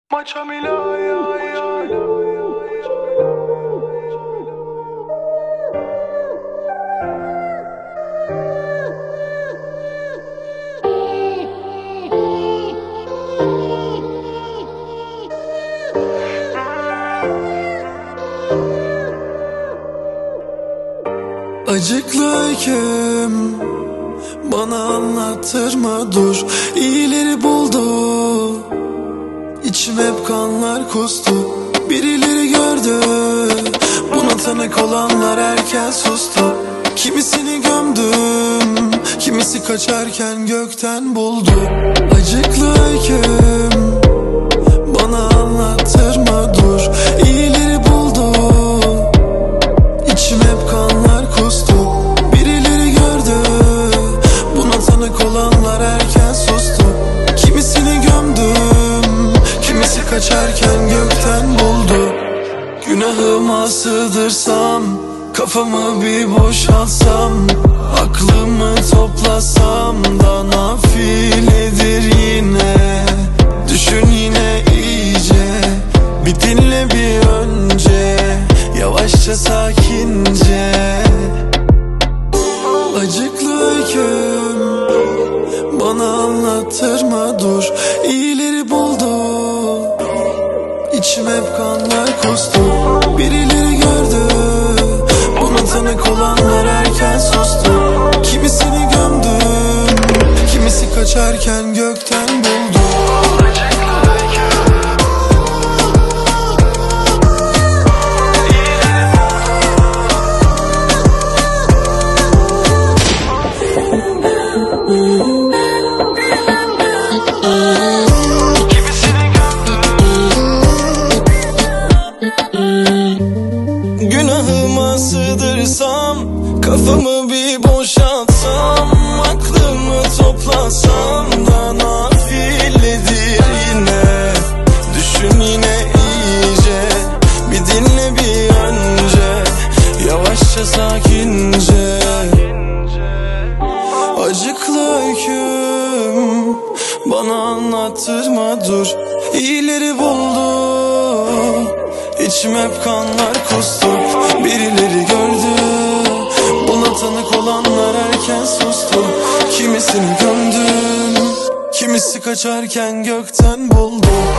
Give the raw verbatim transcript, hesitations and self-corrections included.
Maça Mila ya ya. Acıklı öyküm bana anlattırma dur. İyileri buldu, İçim hep kanlar kustu. Birileri gördü, buna tanık olanlar erken sustu. Kimisini gömdüm, kimisi kaçarken gökten buldu. Acıklı öyküm bana anlattırma dur. İyileri buldu, İçim hep kanlar kustu. Birileri gördü, buna tanık olanlar erken sustu. Kimisini gömdüm, kimisi kaçarken gökten buldu. Günahıma sığdırsam, kafamı bir boşaltsam, aklımı toplasam da nafiledir yine. Düşün yine iyice, bir dinle bir önce, yavaşça sakince. Acıklı öyküm bana anlattırma dur. İyileri buldu, İçim hep kanlar kustu. Birileri gördü, buna tanık olanlar erken sustu. Kimisini gömdüm, kimisi kaçarken gökten buldu. Günahıma sığdırsam, kafamı bir boşaltsam, aklımı toplasam da nafiledir yine. Düşün yine iyice, bir dinle bir önce, yavaşça sakince. Acıklı öyküm bana anlattırma dur. İyileri buldu, İçim hep kanlar kustu. Birileri gördü, buna tanık olanlar erken sustu. Kimisini gömdüm, kimisi kaçarken gökten buldu.